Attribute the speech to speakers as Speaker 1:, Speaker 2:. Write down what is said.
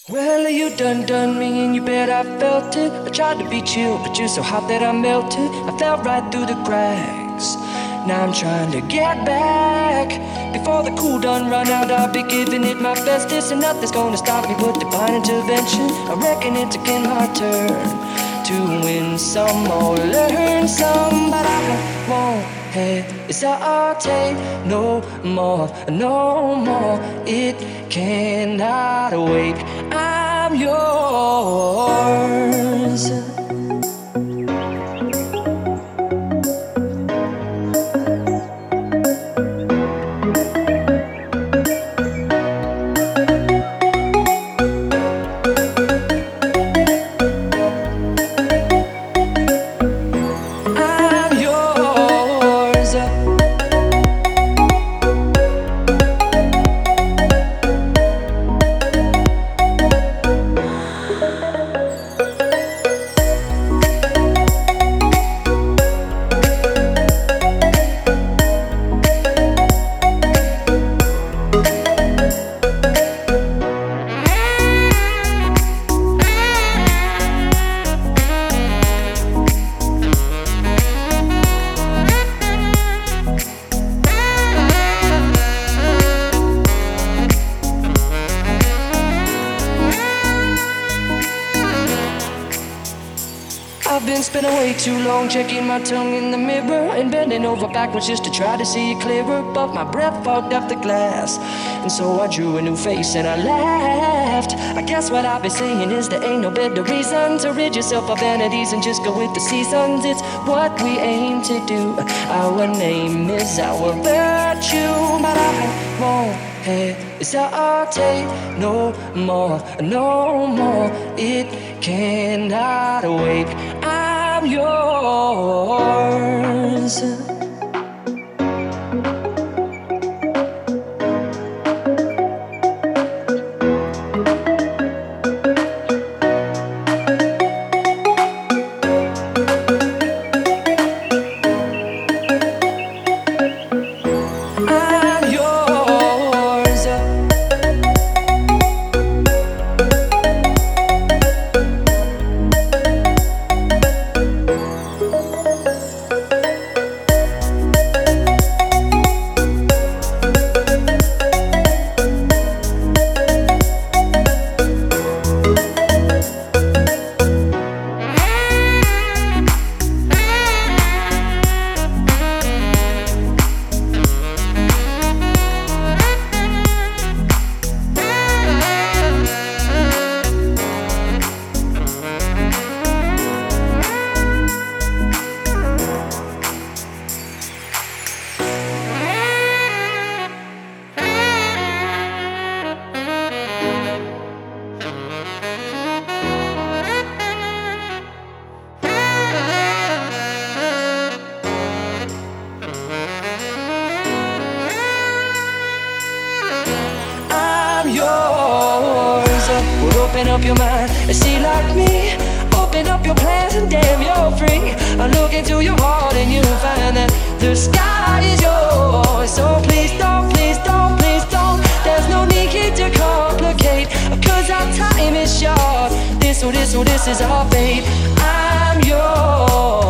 Speaker 1: Well, you done me and you bet I felt it. I tried to be chill, but you're so hot that I melted. I fell right through the cracks. Now I'm trying to get back. Before the cool done run out, I'll be giving it my bestest, and nothing's gonna stop me but divine intervention. I reckon it's again my turn to win some or learn some, but I won't hesitate no more, no more. It cannot wait. I'm yours. I've been spending way too long checking my tongue in the mirror and bending over backwards just to try to see it clearer, but my breath fogged up the glass, and so I drew a new face and I laughed. I guess what I've been saying is there ain't no better reason to rid yourself of vanities and just go with the seasons. It's what we aim to do. Our name is our virtue, but I won't hesitate no more, no more. It cannot wait. I'm yours. Yours. Well, open up your mind and see like me. Open up your plans and damn, you're free. I look into your heart and you'll find that the sky is yours. So please don't, please don't, please don't. There's no need to complicate, 'cause our time is short. This is our fate. I'm yours.